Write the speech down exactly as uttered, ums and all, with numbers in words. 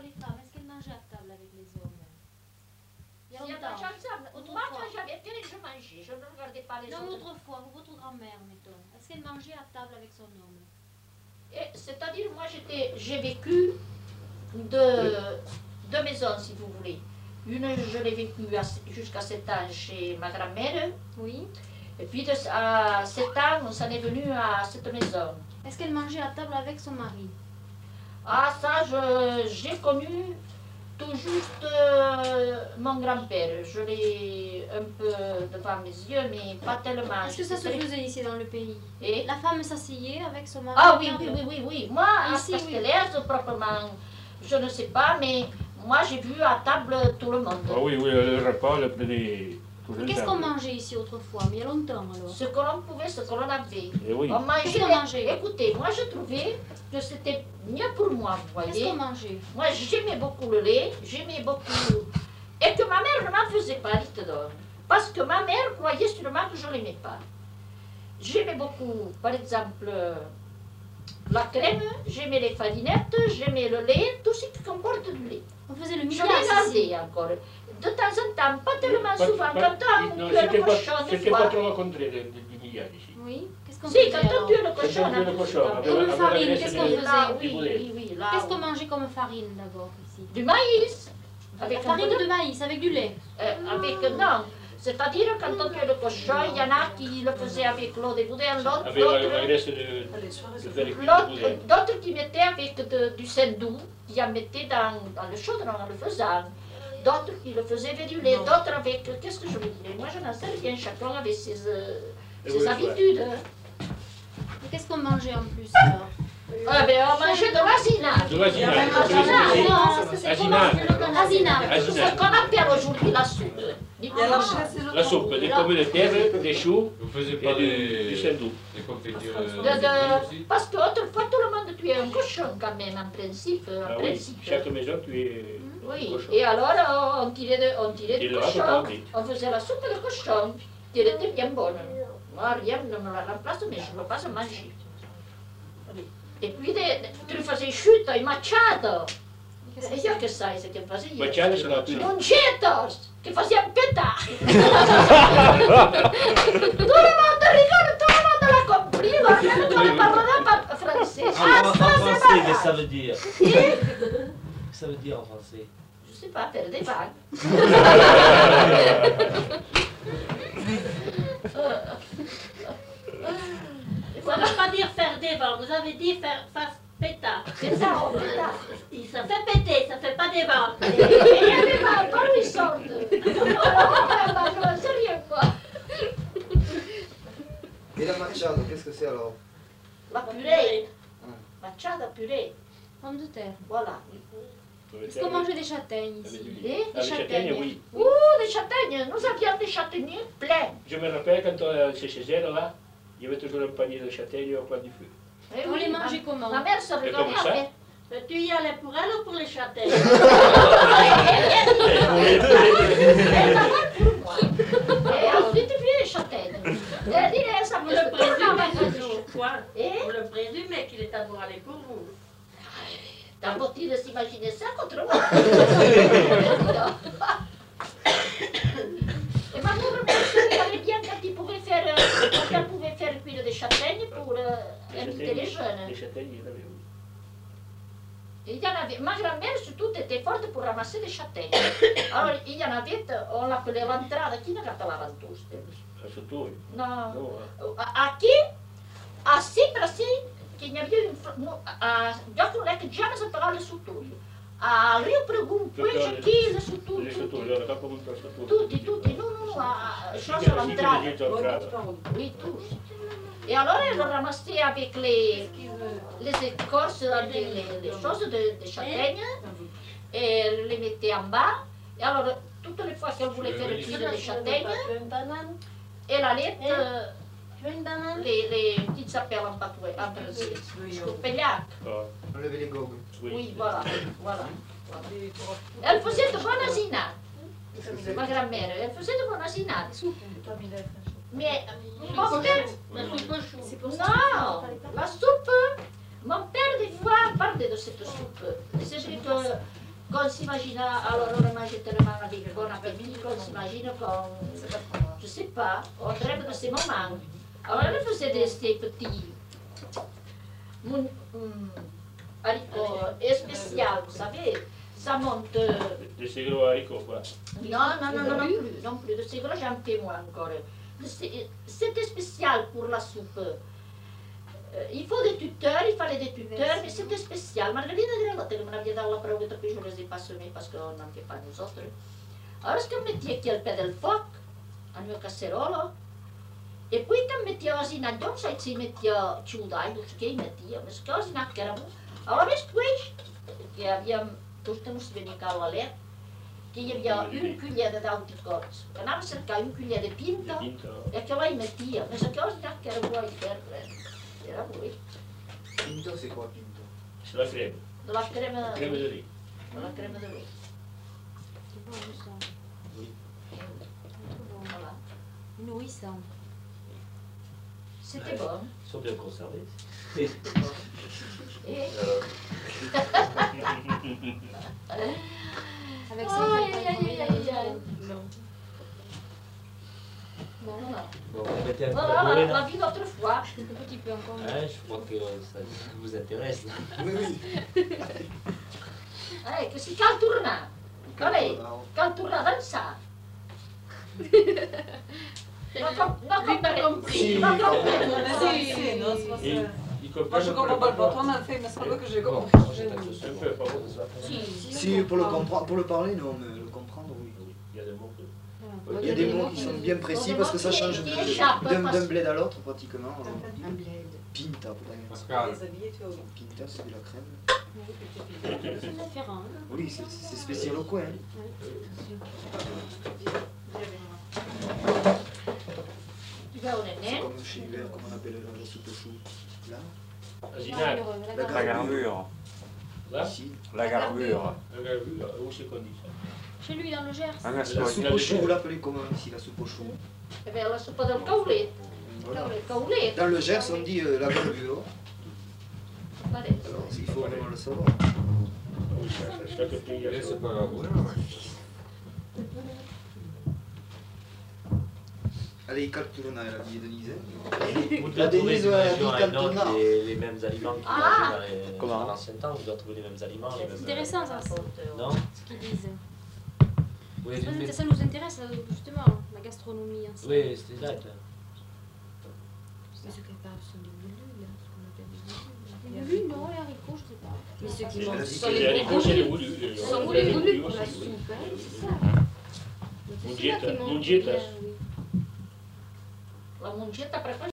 les femmes, est-ce qu'elles mangeaient à table avec les hommes? Il y a Si, longtemps. moi, quand j'avais fait, je mangeais, je ne regardais pas les non, autres. autrefois, votre grand-mère, mettons, est-ce qu'elle mangeait à table avec son homme? C'est-à-dire, moi, j'ai vécu deux, deux maisons, si vous voulez. Une, je l'ai vécue jusqu'à sept ans chez ma grand-mère. Oui. Et puis, de, à sept ans, on s'en est venu à cette maison. Est-ce qu'elle mangeait à table avec son mari? Ah, ça, j'ai connu tout juste euh, mon grand-père. Je l'ai un peu devant mes yeux, mais pas tellement. Est-ce que ça se faisait ici dans le pays? Et la femme s'asseyait avec son mari? Ah oui, oui, oui, oui, oui. Moi, ici, à Castellers, oui. Proprement, je ne sais pas, mais moi, j'ai vu à table tout le monde. Ah oui, oui, le repas, le prenait... Qu'est-ce qu'on mangeait ici autrefois, mais il y a longtemps alors? Ce que l'on pouvait, ce que l'on avait. Et oui. On mangeait. Qu'est-ce qu'on mangeait? Écoutez, moi je trouvais que c'était mieux pour moi, vous voyez. Qu'est-ce qu'on mangeait? Moi j'aimais beaucoup le lait, j'aimais beaucoup... Et que ma mère ne m'en faisait pas, dites donc. Parce que ma mère croyait sûrement que je ne l'aimais pas. J'aimais beaucoup, par exemple, la crème, j'aimais les farinettes, j'aimais le lait, tout ce qui comporte du lait. On faisait le Je millage l'ai gardé ici. encore. De temps en temps, pas tellement Pas- souvent, pas- quand on non, tuait c'était le pas- cochon des C'était fois. pas trop rencontré de, de, du millage ici. Oui. Qu'est-ce qu'on Si, faisait quand on alors? tuait le Quand cochon, on on tuait le a cochon, fait avec- Comme avec farine, la graisse qu'est-ce de- qu'on faisait? Là, du oui, boulet. oui, oui, là, Qu'est-ce oui. qu'on mangeait comme farine d'abord ici? Du maïs. La Avec un farine peu de... de maïs, avec du lait. euh, avec, non. C'est-à-dire, quand on tuait le cochon, il y en a qui le faisaient avec l'eau de boudin, l'autre, Avec la, la d'autres- graisse de, de faire cuire du l'autre- boulet. d'autres qui mettaient avec de- du sel doux, qui en mettaient dans, dans le chaudron en le faisant. D'autres qui le faisaient avec du lait, d'autres avec, qu'est-ce que je veux dire? Moi, je n'en sais rien, chacun avait ses, euh, Et ses oui, habitudes. Et qu'est-ce qu'on mangeait en plus alors? Ah ben, on mangeait de l'asinage. De l'asinage. L'asinage, Non, parce que c'est Asinage. comment? Asinage. Asinage. Ce qu'on appelle aujourd'hui la soupe. La soupe, des pommes de terre, des choux Vous faisiez et pas du, des, du sel doux. des confitures De- euh, de- aussi? parce qu'autrefois, tout le monde tuait un cochon quand même, en principe. En Ah oui, principe. chaque maison tuait Oui, un cochon. et alors on tirait, de, on tirait Et du le cochon, raconte vite. on faisait la soupe de cochon, qui était bien bonne. Moi, rien ne me la remplace, mais je ne veux pas en manger. E puis de, tu le faisais chuto, in macciato. E io che sai se che facevo? Macciate sono la Un chetos, che facevano petare. Tutto il mondo ricorda, tutto il mondo la compriva, almeno tu ne parlavamo pas francese. En, en français, qu'est-ce que ça veut dire? Et, Qu'est-ce que ça veut dire en français? je sais pas, faire des vagues. Ça ne veut pas dire faire des vents, vous avez dit faire face pétard. C'est ça, on fait ça. Ça fait péter, ça fait pas des vents. E io avevo pas i soldi. Ma non sérieux quoi. Et la machado, qu'est-ce que c'est alors? La purée. Macciata purée. Pommes de terre. Voilà. Est-ce qu'on mangeait des châtaignes Avec ici? du Et lait. des Avec châtaignes, châtaignes. oui. Ouh, des châtaignes. Nous avions des châtaigniers pleins. Je me rappelle quand on était chez elle, là, il y avait toujours un panier de châtaignes au coin du feu. Eh On oui, les ma- mangeait comment? Ma mère se Et regardait comme ça? avec. Mais tu y allais pour elle ou pour les châtaignes? Elle d'abord pour moi. Et ensuite, puis les châtaignes. Elle dit, ça Vous me le présumez fait toujours, quoi? Et Vous le présumez qu'il est à vous aller pour vous. t'as beau-il de s'imaginer ça contre moi. Et ma mère me savait bien quand il pouvait faire, euh, quand elle pouvait faire cuire des châtaignes pour euh, inviter les jeunes. Les châtaignes, il y en avait, oui. Et il y en avait, ma grand-mère surtout était forte pour ramasser des châtaignes. Alors il y en avait, on l'appelait l'entrada, qui n'a pas la ventouse? Ah, surtout, oui. Non. Non, hein. Aqui, assim para assim, que tinha havido a Gioco non è che già ne sapeva le suturi. A Rio Pregum, poi c'è chi le suturi. Les surtout, il y en a pas beaucoup de surtout. Tutti, tutti, no, no, no, a Si Change que- si que l'entrada. les gens entrent. Oui, tous. Et alors elle ramassait avec les, les écorces, les, les, les choses de, de châtaigne, et elle les mettait en bas. Et alors, toutes les fois qu'elle voulait faire cuire les châtaignes, Tu veux une banane? elle allait euh, Tu veux une banane? les, les qui s'appellent en patois, en français, Scopegliac. Ah, Enlever les gogles. oui. Oui, voilà, voilà. voilà. Elle faisait de bonnes asinades, ma grand-mère, elle faisait de bonnes asinades. Mais mon père, La soupe au chou. non, la soupe, mon père des fois parlait de cette soupe. C'est vrai que qu'on s'imagine, alors on mange tellement avec bon appétit qu'on s'imagine qu'on, je sais pas, on rêve de ces moments. Alors elle faisait des, ces petits mon, hum, haricots spéciaux, vous savez, ça monte. euh, De ces gros haricots, quoi. Non, non, non, non, non plus, non plus, de ces gros j'en fais moins encore. C'est- C'était spécial pour la soupe. Euh, il faut des tuteurs, il fallait des tuteurs, mais c'était spécial. Margarita de la télé, me l'avait dans la preuve que je les ai pas semés parce qu'on n'en fait pas nous autres. Alors, ce qu'on mettait qui al pé del foc, al mio casserolo, e poi che mettia così in addosso, sai, si mettia ciudai, che i mettia, ma se così in accaramo. Allora, més questo, che abbiamo, tutto non si venia a la let, que hi havia una cullera d'autocots, que anava a cercar una cullera de pinta, De pinta. e que la hi metia, ma se così in accaramo que era bo fer res. Era bo, Pinto, c'est quoi Pinto? C'est la crème. de la crema, Crème de riz. de la crema de riz. C'est bon, ça. Oui. Trop bon. Voilà. Nourrissant. C'était bon. Ils sont bien conservés. C'était bon. Et Avec ça, Aïe, il aïe, va aïe, pas aïe, aïe. Non. Bon, voilà. Bon, vous mettez un peu Voilà, de la, brûlé, la là. vie d'autrefois. un petit peu encore. Hein, je crois que ça vous intéresse. là. Oui, oui. Eh, che si cal tornar. Vabbè, cal tornar a dansar. No, com, no comprendo. Si, no quand comprendo. même. Si, si, non, c'est pas Et ça. ils Moi, comprennent je un peu comprends pas le parfois. bâton, on a fait, mais c'est pas que j'ai Bon, compris. moi, j'attaque le seul. Un peu, pas beaucoup, ça. Si. Si, pour le, comprendre, pour le parler, non, mais le comprendre, oui. Oui, il y a des mots que... Il y a des mots qui sont bien précis parce que ça change de- Qui échappent, d'un parce- d'un bled à l'autre pratiquement. alors. Un bled. Pinta, peut-être. Pascal. Déshabillé, tu vois. Pinta, c'est de la crème. C'est différent. hein. Oui, c'est c'est spécial au coin. hein. Tu vas au C'est néné. comme chez Hubert, comment on appelle la soupe au chou. Là, Asinal. La La garbure. Là, ici. La garbure. la gravure, où c'est qu'on dit ça? Chez lui, dans le Gers. Un La assoigne. soupe au chou, vous l'appelez comment ici, la soupe au chou? Eh bien, la soupe del caulet. Voilà. Le caulet. Dans le Gers, on dit euh, la garbure. Pareil. Alors, il faut vraiment le savoir. Oui, ça, ça, chaque pays a son- pas grave. Allez, calturna, elle a dit Denise. Vous La devez trouver Denise, des ouais, régions elle dit avec d'autres, caltuna. les, les mêmes aliments qu'ils Ah. mangeaient dans les- Comment dans l'ancien temps. Vous devez trouver les mêmes aliments, les mêmes... C'est intéressant, ça. Non Ce qu'ils disent. Oui, Ça, mais- ça nous intéresse, euh, justement, la gastronomie. Hein, oui, c'est exact. Mais ceux qui parlent sont des moulus, là, ce qu'on appelle des moulus. Les moulus, non, les haricots, je sais pas. Mais ceux qui Elle a mangent dit sont que Les les haricots, c'est les moulus. moulus. les- Ce sont les les moulus pour aussi, la oui. soupe, hein, c'est ça. Donc, c'est Mungeta, ceux-là qui mangent mungeta. bien, oui. La mongetta per